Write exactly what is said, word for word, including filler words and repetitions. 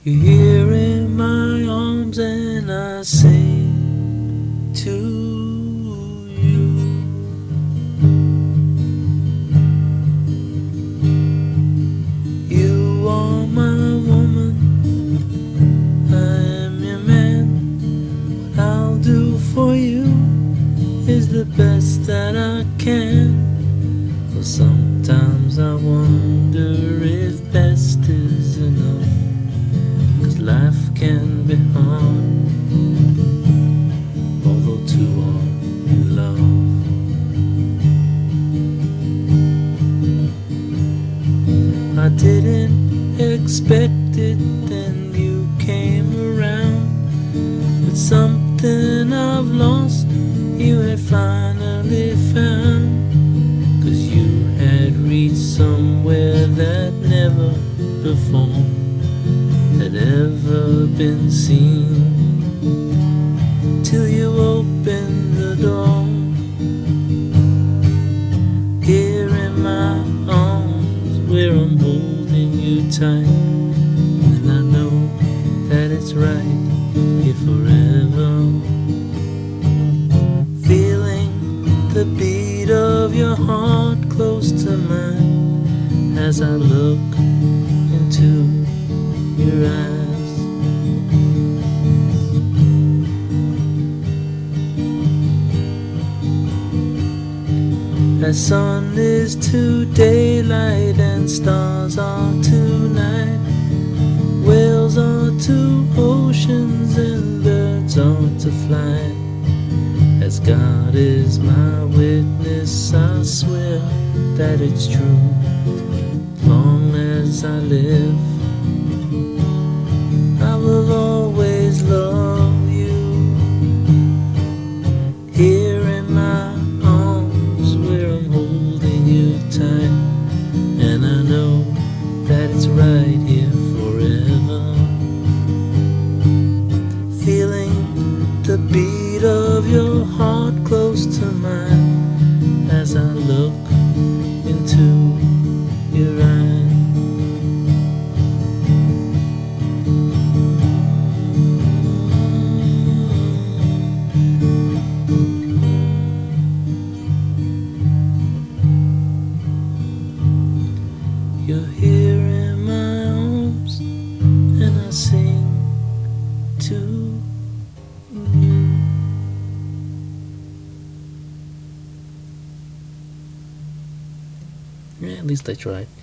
You're here in my arms and I sing to you. You are my woman, I am your man. What I'll do for you is the best that I can. For sometimes I wonder if best is enough, 'cause life can be hard, although two are in love. I didn't expect it, then you came around with something I've lost, you had finally found. 'Cause you had reached somewhere that never before had ever been seen, till you opened the door. Here in my arms, where I'm holding you tight, and I know that it's right here forever. Feeling the beat of your heart close to mine as I look into your eyes. As sun is to daylight and stars are to night, whales are to oceans and birds are to fly. As God is my witness, I swear that it's true. As long as I live, I will always love you. Here in my arms, where I'm holding you tight, and I know that it's right here forever. Feeling the beat of your heart close to mine as I look into your eyes. You're here in my arms and I sing to you. Yeah, at least I tried.